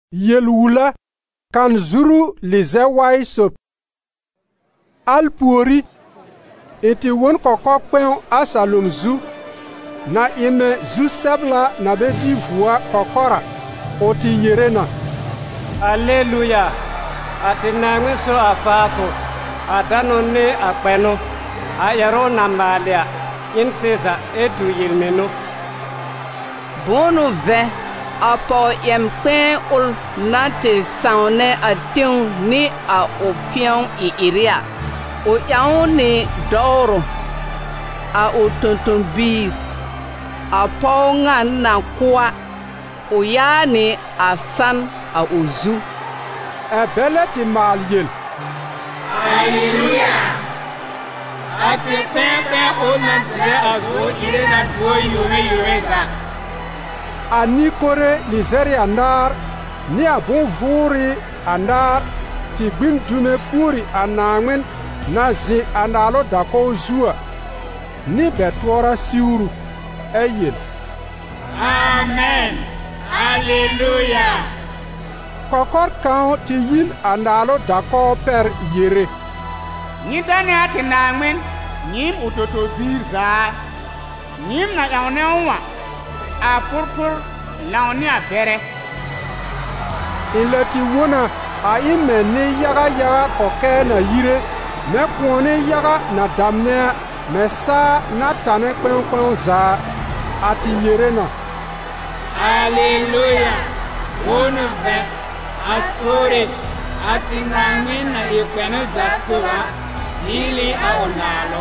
Yelwula kan zuru lizewai sop. Alpuori iti won kokokpen asalum zu na ime zu sebla na be divua kokora oti yerena. Alleluia. Ati nangwe so afafo adano ne akpeno ayaro nambalia in sesa edu yilmeno. Bono ve apo yem kwen ul nate saune atiu ni a opion iria o yaone doro a otontombi apo ngana kwa o yani asan a ozu ebeleti mal yel. Alleluia. Ate pepe onantre ago irena tuo yureza. Ani kore lizeri andar ni abon vuri andar ti gbin dume puri anangwen na zi andalo dako zua ni betwora siuru eyel. Amen. Alleluia. Kokor kan ti yin andalo dako per yere. Ni dani ati nangwen nim utoto birza nim na yaonewa a purpur laoni a bere. Ileti wona a ime ni yaga koke na yire me kwone yaga na damne me sa na tane kwen za ati yere na. Alleluia. Wona ve asore ati nangwen na ikwene za soba ili aonalo.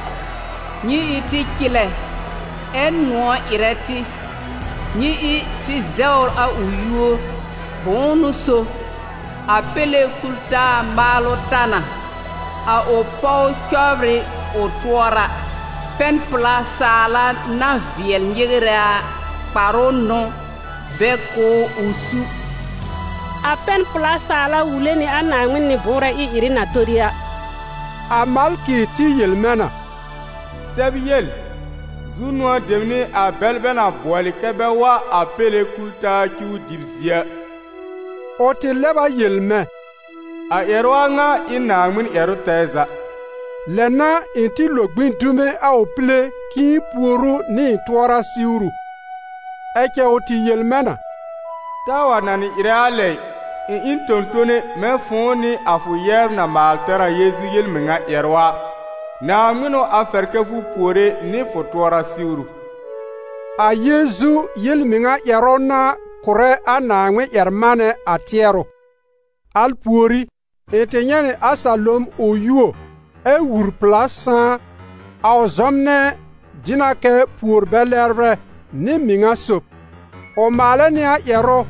Ni iti kile enwo ireti ni iti zeur a uyuo bonu so apele kulta malo tana a opo chobri otwora pen plasala na viel nyegra parono beko usu a pen plasala wuleni anangwen ni bora irina toria Amalki ti yelmena. Sebiel zunwa demni a belbena boali kebe wa apele kulta kiu dibzia. Oti leba yelme. A erwa nga inangmin eru teza. Lena inti logbin dume a ople ki puoru ni twara siuru. Eke oti yelmena. Tawa nani ireale in tontone me foni afu yer na maltera yezu yelmenga erwa. Na mino aferkefu pore ni fotwara siuru. A Yezu yelminga yarona kore anangwe yermane atiero. Alpuori etenyane asalom oyuo e wurplasan a ozomne dinake puor belerbre ni minga sop. O malenia yero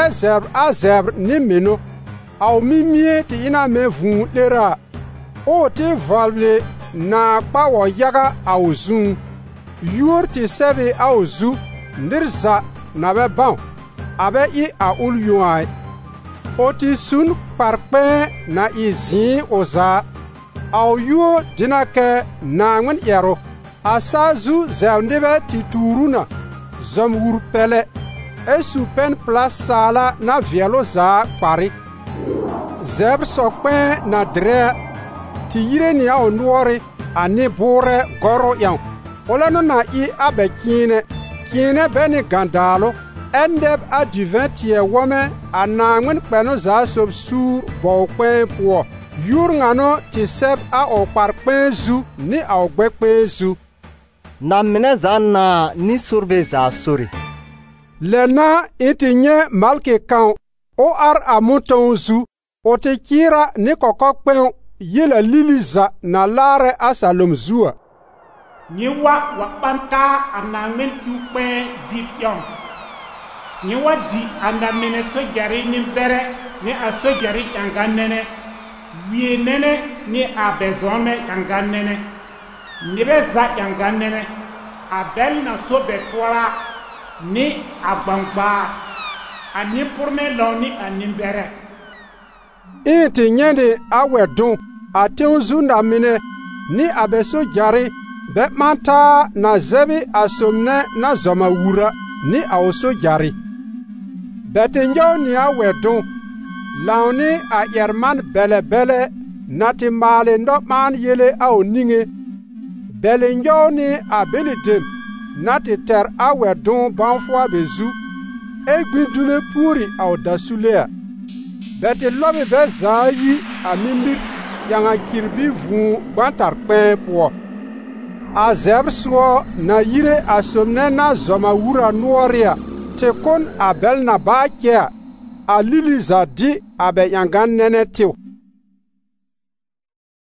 azeb ni mino au mimie ti ina me vun lera o ti valble na kpawo yaga auzun yor ti sebe auzu ndirza na be ban abe I a ulyuai o ti sun parpe na izin oza au yo dinake na ngwen yero asazu zevndebe ti turuna zom wurpele esu pen plasala na vielo za pari zeb sokpen na dre ti yire ni a onwori ani bore goro yan olano na I abe kine beni gandalo endeb a du 20e wome anangwen peno za sob sur bokpen po yur ngano ti seb a okparpen zu ni a ogbekpen zu na mine za na ni surbe za suri. Lena iti nye malke kan o ar amuton zu o te kira ni kokokpen yela liliza na lare asalom zua. Nyewa wapanta anangmen kiukpen dip yon. Nyewa di anamene sojari ni bere ni a sojari yanganene. Wie nene ni a bezome yanganene. Nibeza yanganene. Abel na so betwala ni agbangba ani porme loni ani bere. Iti nyende awedun ateunzu na mine ni abeso jari betmanta na zebi asomne na zoma wura ni aoso jari. Betinjo ni a wedun. Launi a yerman bele na ti maale ndo man yele a oninge. Belinjo ni a belidem na ti ter a wedun banfwa bezu. E gbindune puri a odasulea. Beti lobi be zaayi a mimbir yanga kirbi vun bantar kpen po. A zeb suo na yire a somne na zoma wura nuoria. Te kon a bel na ba kia a lili zadi a be yangan nene tiu.